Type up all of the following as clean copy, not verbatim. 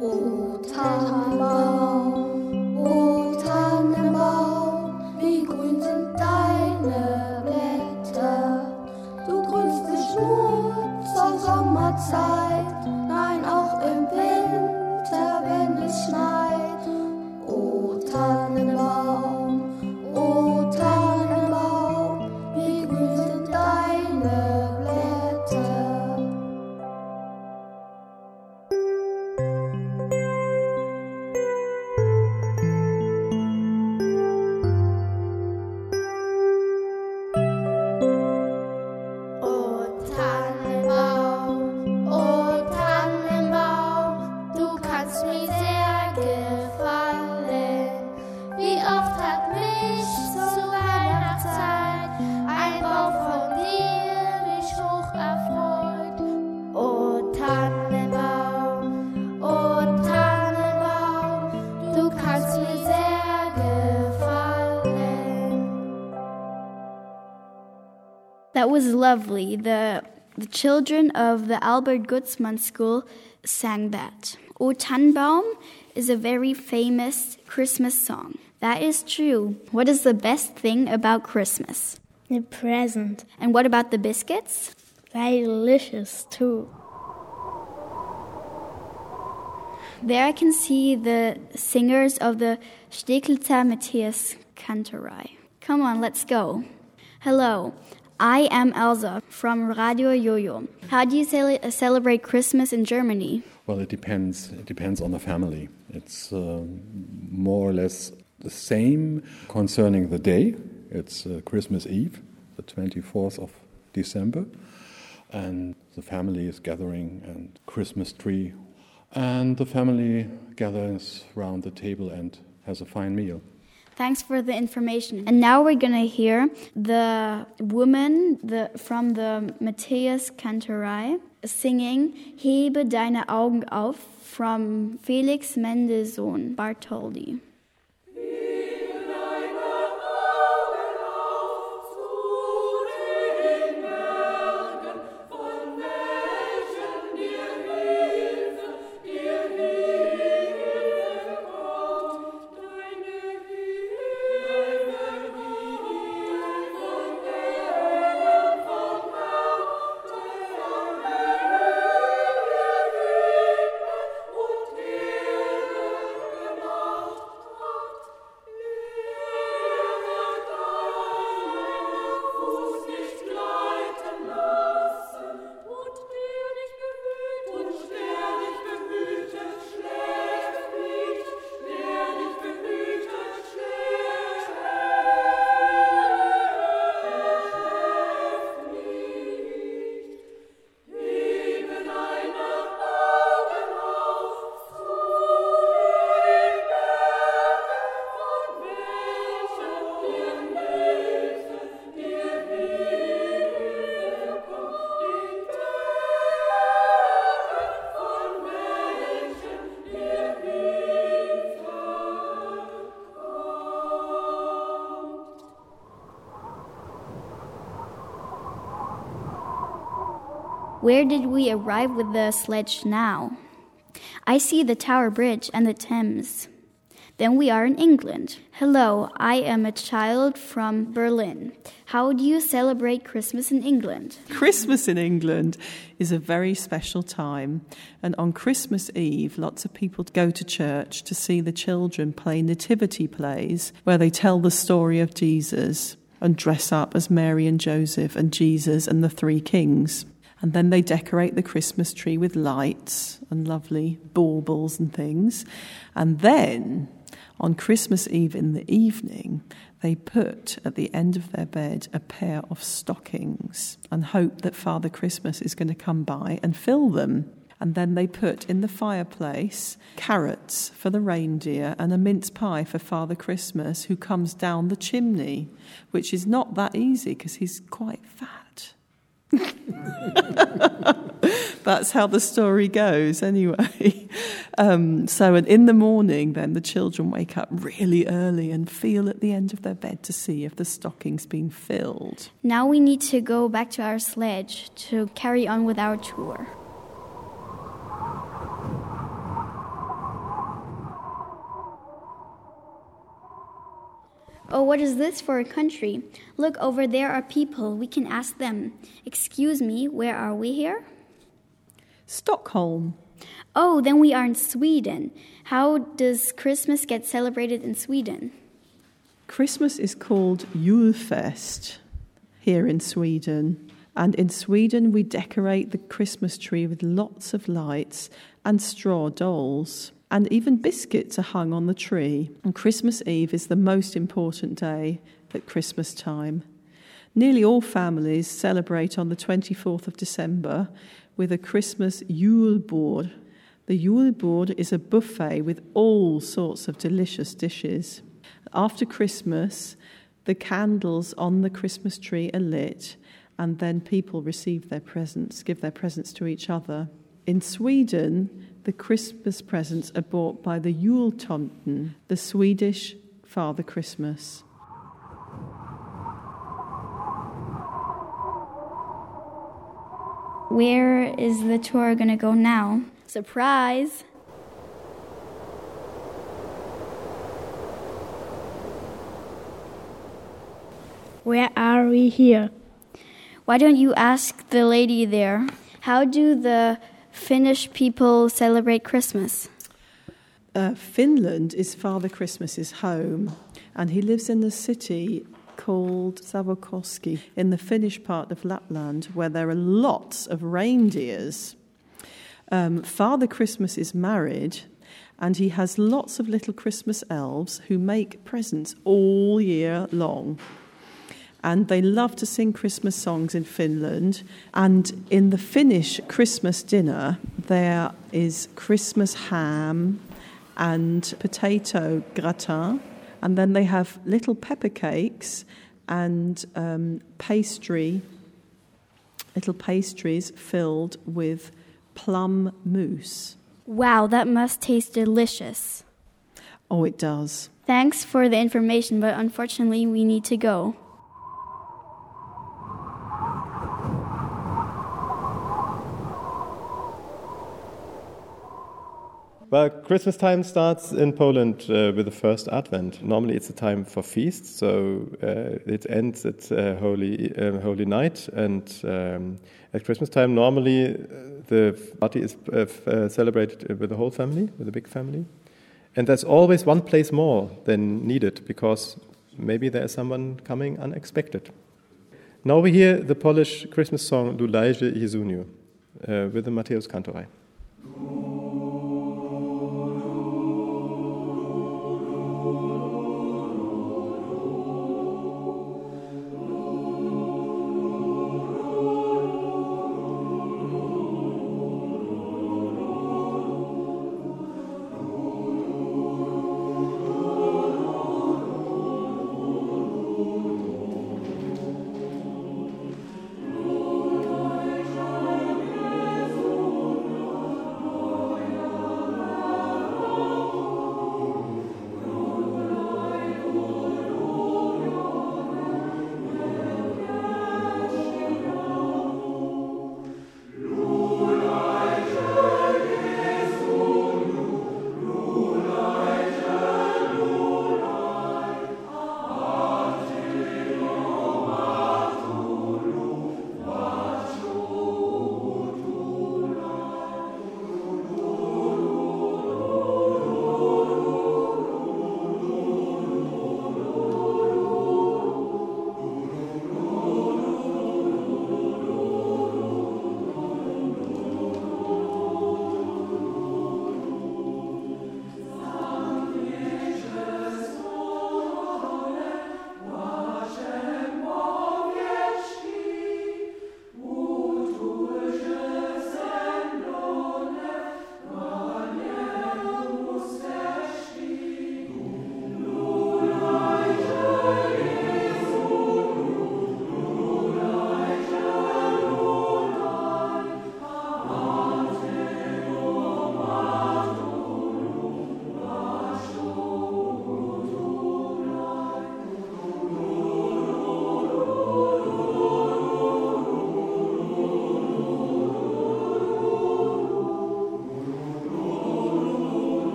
O Tannenbaum, o Tannenbaum, wie grün sind deine Blätter. Du grünst nicht nur zur Sommerzeit, nein auch im Winter, wenn es schneit. O Tannenbaum, wie grün sind deine Blätter. That was lovely. The children of the Albert Gutzmann School sang that. O Tannenbaum is a very famous Christmas song. That is true. What is the best thing about Christmas? The present. And what about the biscuits? Very delicious too. There I can see the singers of the Steglitzer Matthäus Kantorei. Come on, let's go. Hello, I am Elsa from Radio Jojo. How do you celebrate Christmas in Germany? Well, it depends. It depends on the family. It's more or less the same concerning the day. It's Christmas Eve, the 24th of December, and the family is gathering and Christmas tree, and the family gathers around the table and has a fine meal. Thanks for the information. And now we're going to hear the woman from the Matthäus Kantorei singing Hebe deine Augen auf from Felix Mendelssohn Bartholdy. Where did we arrive with the sledge now? I see the Tower Bridge and the Thames. Then we are in England. Hello, I am a child from Berlin. How do you celebrate Christmas in England? Christmas in England is a very special time. And on Christmas Eve, lots of people go to church to see the children play nativity plays where they tell the story of Jesus and dress up as Mary and Joseph and Jesus and the three kings. And then they decorate the Christmas tree with lights and lovely baubles and things. And then, on Christmas Eve in the evening, they put at the end of their bed a pair of stockings and hope that Father Christmas is going to come by and fill them. And then they put in the fireplace carrots for the reindeer and a mince pie for Father Christmas, who comes down the chimney, which is not that easy because he's quite fat. That's how the story goes anyway. So in the morning then the children wake up really early and feel at the end of their bed to see if the stocking's been filled. Now we need to go back to our sledge to carry on with our tour. Oh, what is this for a country? Look, over there are people. We can ask them. Excuse me, where are we here? Stockholm. Oh, then we are in Sweden. How does Christmas get celebrated in Sweden? Christmas is called Julfest here in Sweden. And in Sweden, we decorate the Christmas tree with lots of lights and straw dolls. And even biscuits are hung on the tree. And Christmas Eve is the most important day at Christmas time. Nearly all families celebrate on the 24th of December with a Christmas julbord. The julbord is a buffet with all sorts of delicious dishes. After Christmas, the candles on the Christmas tree are lit, and then people receive their presents, give their presents to each other. In Sweden, the Christmas presents are bought by the jultomten, the Swedish Father Christmas. Where is the tour going to go now? Surprise! Where are we here? Why don't you ask the lady there? How do the Finnish people celebrate Christmas? Finland is Father Christmas's home, and he lives in the city called Savokoski in the Finnish part of Lapland, where there are lots of reindeers. Father Christmas is married, and he has lots of little Christmas elves who make presents all year long. And they love to sing Christmas songs in Finland. And in the Finnish Christmas dinner, there is Christmas ham and potato gratin. And then they have little pepper cakes and little pastries filled with plum mousse. Wow, that must taste delicious. Oh, it does. Thanks for the information, but unfortunately we need to go. Well, Christmas time starts in Poland with the first Advent. Normally it's a time for feasts, so it ends at Holy Night. And at Christmas time, normally the party is celebrated with the whole family, with a big family. And there's always one place more than needed, because maybe there's someone coming unexpected. Now we hear the Polish Christmas song Lulajże Jezuniu with the Mateusz Kantoraj.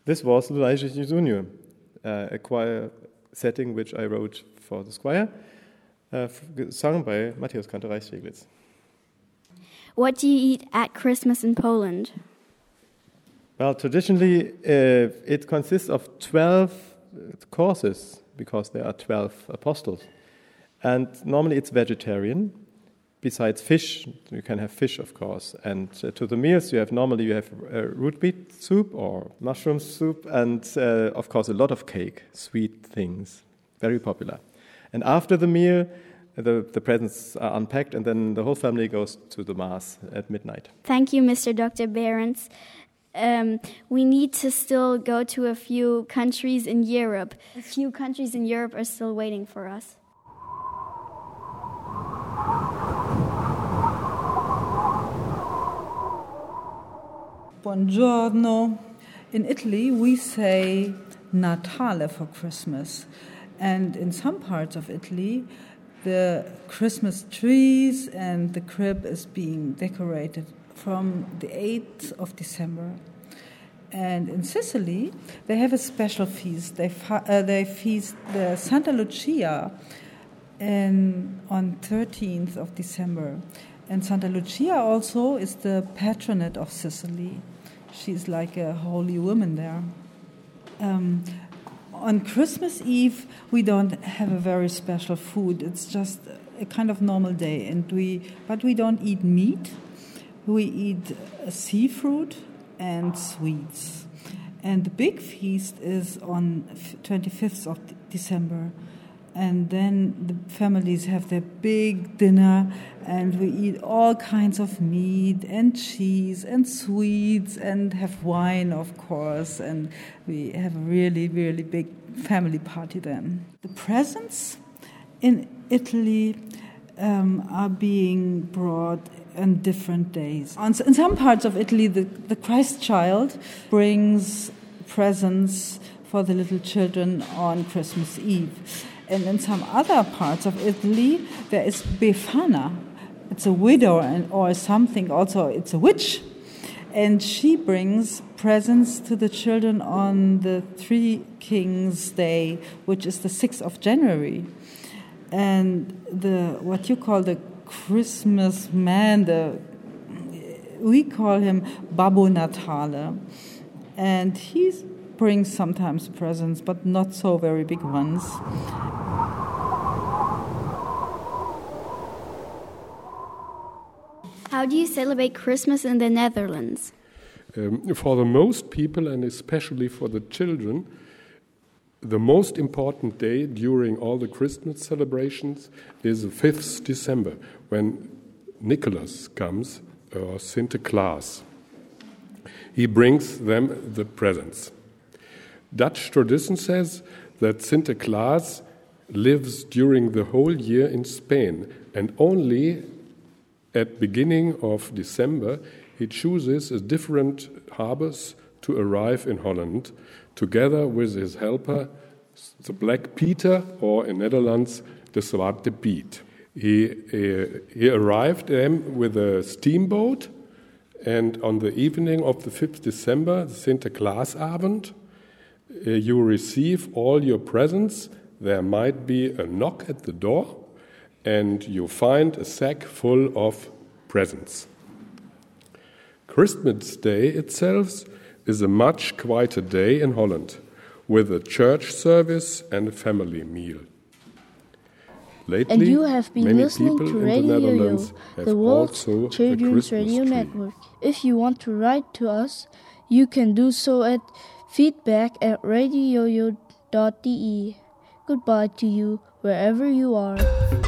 This was Lunatic Junior, a choir setting which I wrote for the choir, sung by Matthäuskantorei Steglitz. What do you eat at Christmas in Poland? Well, traditionally, it consists of 12 courses because there are 12 apostles. And normally it's vegetarian. Besides fish, you can have fish, of course. And to the meals, you have root beet soup or mushroom soup, and of course a lot of cake, sweet things, very popular. And after the meal, the presents are unpacked, and then the whole family goes to the Mass at midnight. Thank you, Mr. Dr. Behrens. We need to still go to a few countries in Europe. A few countries in Europe are still waiting for us. Buongiorno. In Italy, we say Natale for Christmas. And in some parts of Italy, the Christmas trees and the crib is being decorated from the 8th of December. And in Sicily, they have a special feast. They feast the Santa Lucia on 13th of December. And Santa Lucia also is the patronate of Sicily. She's like a holy woman there. On Christmas Eve, we don't have a very special food. It's just a kind of normal day, but we don't eat meat. We eat seafood and sweets. And the big feast is on 25th of December. And then the families have their big dinner, and we eat all kinds of meat and cheese and sweets and have wine, of course. And we have a really, really big family party then. The presents in Italy are being brought on different days. In some parts of Italy, the Christ child brings presents for the little children on Christmas Eve. And in some other parts of Italy, there is Befana. It's a widow or something. Also, it's a witch. And she brings presents to the children on the Three Kings Day, which is the 6th of January. And what you call the Christmas man, we call him Babbo Natale. And he brings sometimes presents, but not so very big ones. How do you celebrate Christmas in the Netherlands? For the most people, and especially for the children, the most important day during all the Christmas celebrations is the 5th December, when Nicholas comes, or Sinterklaas. He brings them the presents. Dutch tradition says that Sinterklaas lives during the whole year in Spain, and only at beginning of December he chooses a different harbors to arrive in Holland, together with his helper, the Black Peter, or in Netherlands, the Zwarte Piet. He arrived with a steamboat, and on the evening of the 5th December, the Sinterklaasavond, you receive all your presents. There might be a knock at the door, and you find a sack full of presents. Christmas Day itself is a much quieter day in Holland, with a church service and a family meal. Lately, and you have been many listening people to in Radio the Netherlands Yo, have the world's also a children's Christmas radio tree. network. If you want to write to us, you can do so at feedback@radioyo.de. Goodbye to you, wherever you are.